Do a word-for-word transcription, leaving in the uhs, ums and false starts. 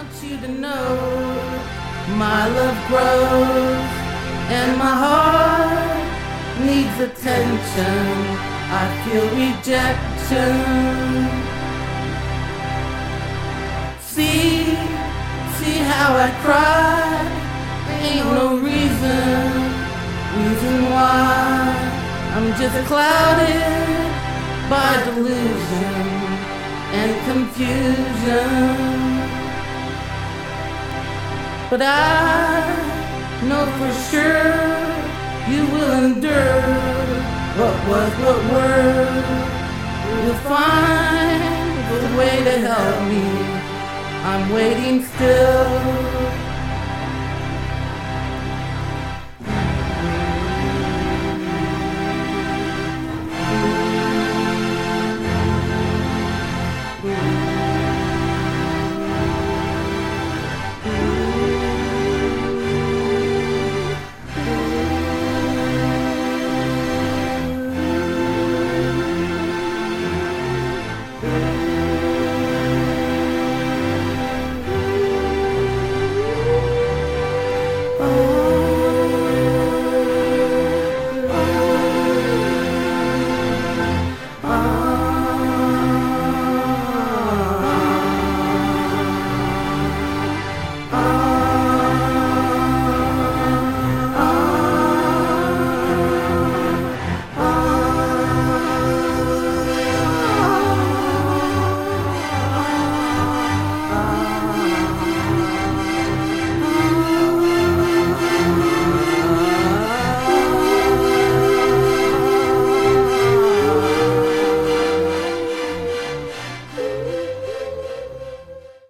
want you to know my love grows and my heart needs attention. I feel rejection. See, see how I cry. Ain't no reason, reason why. I'm just clouded by delusion and confusion. But I know for sure you will endure what was, what were. You'll find the way to help me. I'm waiting still.